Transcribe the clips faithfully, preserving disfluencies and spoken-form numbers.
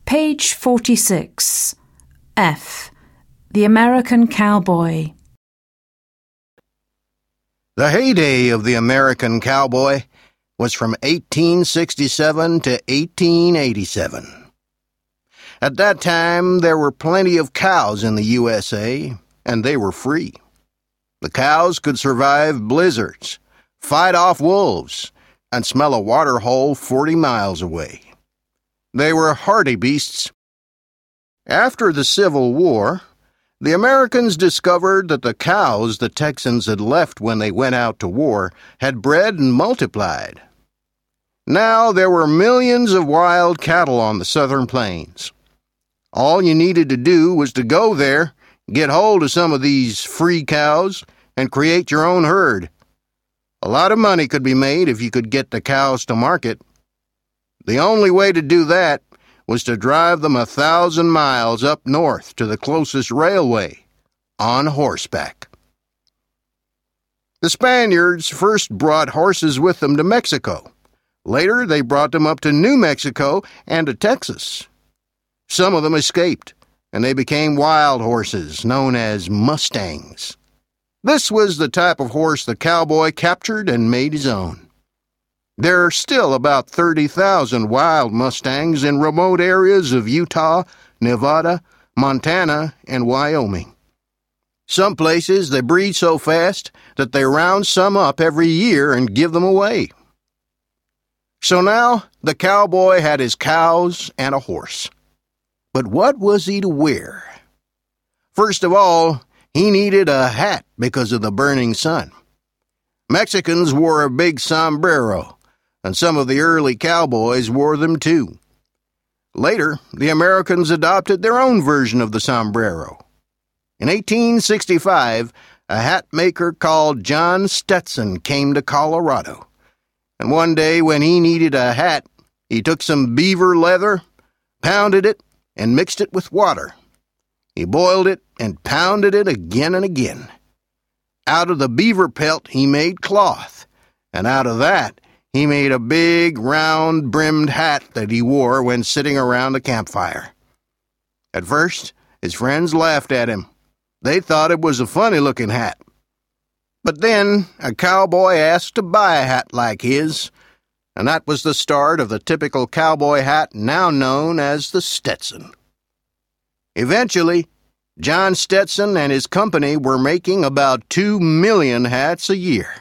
Page forty-six. F. The American Cowboy. The heyday of the American cowboy was from eighteen sixty-seven to eighteen eighty-seven. At that time, there were plenty of cows in the U S A, and they were free. The cows could survive blizzards, fight off wolves, and smell a water hole forty miles away. They were hardy beasts. After the Civil War, the Americans discovered that the cows the Texans had left when they went out to war had bred and multiplied. Now there were millions of wild cattle on the southern plains. All you needed to do was to go there, get hold of some of these free cows, and create your own herd. A lot of money could be made if you could get the cows to market. The only way to do that was to drive them a thousand miles up north to the closest railway, on horseback. The Spaniards first brought horses with them to Mexico. Later, they brought them up to New Mexico and to Texas. Some of them escaped, and they became wild horses, known as mustangs. This was the type of horse the cowboy captured and made his own. There are still about thirty thousand wild mustangs in remote areas of Utah, Nevada, Montana, and Wyoming. Some places they breed so fast that they round some up every year and give them away. So now the cowboy had his cows and a horse. But what was he to wear? First of all, he needed a hat because of the burning sun. Mexicans wore a big sombrero, and some of the early cowboys wore them too. Later, the Americans adopted their own version of the sombrero. In eighteen sixty-five, a hat maker called John Stetson came to Colorado. And one day when he needed a hat, he took some beaver leather, pounded it, and mixed it with water. He boiled it and pounded it again and again. Out of the beaver pelt he made cloth, and out of that he made a big, round-brimmed hat that he wore when sitting around a campfire. At first, his friends laughed at him. They thought it was a funny-looking hat. But then a cowboy asked to buy a hat like his, and that was the start of the typical cowboy hat now known as the Stetson. Eventually, John Stetson and his company were making about two million hats a year.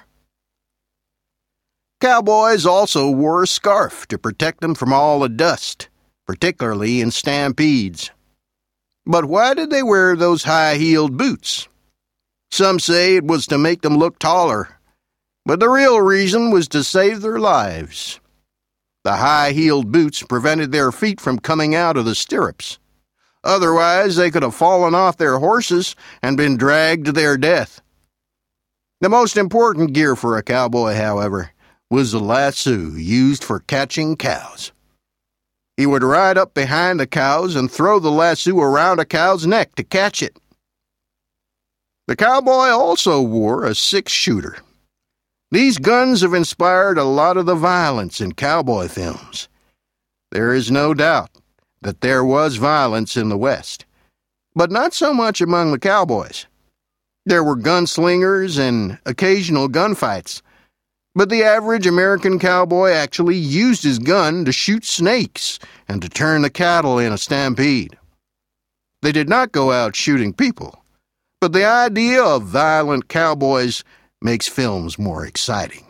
Cowboys also wore a scarf to protect them from all the dust, particularly in stampedes. But why did they wear those high-heeled boots? Some say it was to make them look taller, but the real reason was to save their lives. The high-heeled boots prevented their feet from coming out of the stirrups. Otherwise, they could have fallen off their horses and been dragged to their death. The most important gear for a cowboy, however, was the lasso used for catching cows. He would ride up behind the cows and throw the lasso around a cow's neck to catch it. The cowboy also wore a six-shooter. These guns have inspired a lot of the violence in cowboy films. There is no doubt that there was violence in the West, but not so much among the cowboys. There were gunslingers and occasional gunfights, but the average American cowboy actually used his gun to shoot snakes and to turn the cattle in a stampede. They did not go out shooting people, but the idea of violent cowboys makes films more exciting.